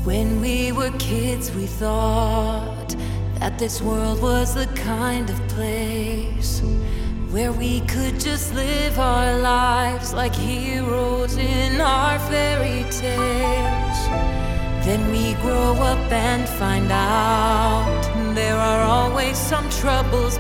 When we were kids, we thought that this world was the kind of place where we could just live our lives like heroes in our fairy tales. Then we grow up and find out there are always some troubles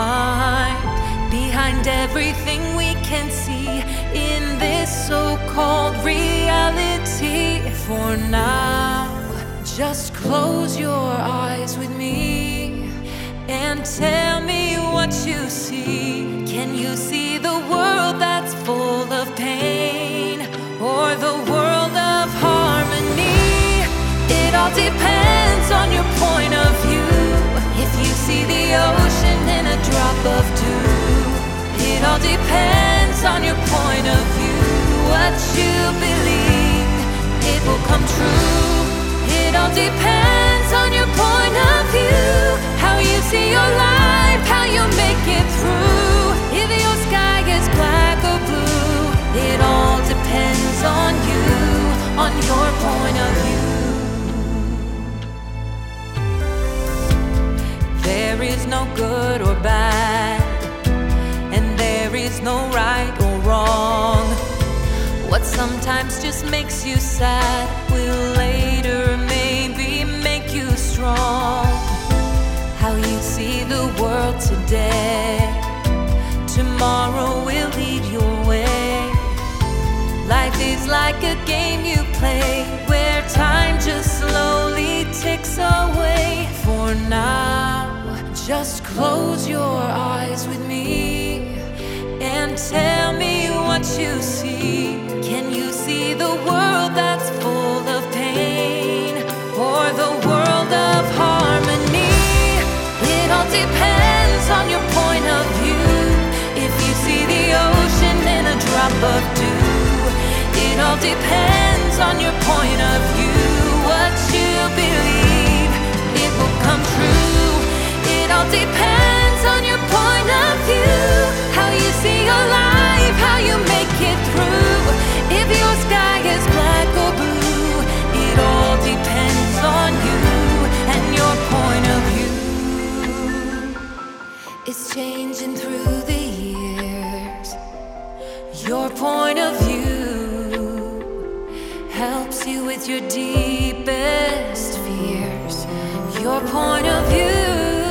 behind everything we can see in this so-called reality. For now, just close your eyes with me and tell me what you see. Can you see the world that's full of pain, or the world of harmony? It all depends on your point of view. If you see the ocean in a drop of dew, it all depends on your point of view. What you believe, it will come true. It all depends on your point of view. How you see your life, how you make it through. If your sky is black or blue, it all depends on you, on your point of view. There is no good or bad, and there is no right or wrong. What sometimes just makes you sad will later maybe make you strong. How you see the world today, tomorrow will lead your way. Life is like a game you play, where time just slowly ticks away. For now, just close your eyes with me and tell me what you see. Can you see the world that's full of pain, or the world of harmony? It all depends on your point of view. If you see the ocean in a drop of dew, it all depends on your point of view. What you believe, it will come true. It all depends on your point of view. How you see your life, how you make it through. If your sky is black or blue, it all depends on you and your point of view. It's changing through the years. Your point of view helps you with your deepest fears. Your point of view.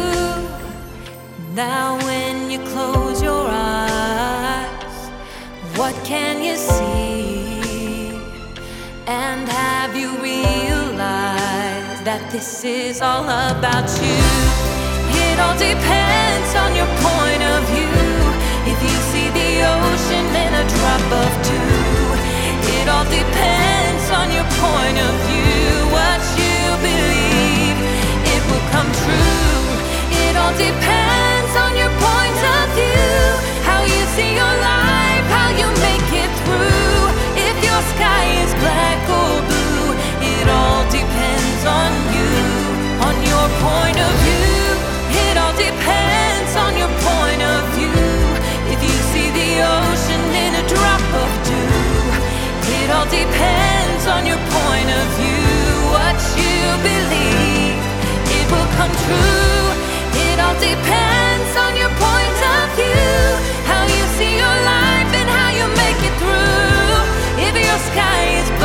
Now when you close your eyes, what can you see? And have you realized that this is all about you? It all depends on your point of view. If you see the ocean in a drop of dew, it all depends on your point of view. What you believe, it will come true. It all depends on your point of view. How you see your life, how you make it through. If your sky is black or blue, it all depends on you, on your point of view. It all depends on your point of view. If you see the ocean in a drop of dew, it all depends on your point of view. What you believe, it will come true. It all depends on your point of view. How you see your life and how you make it through. If your sky is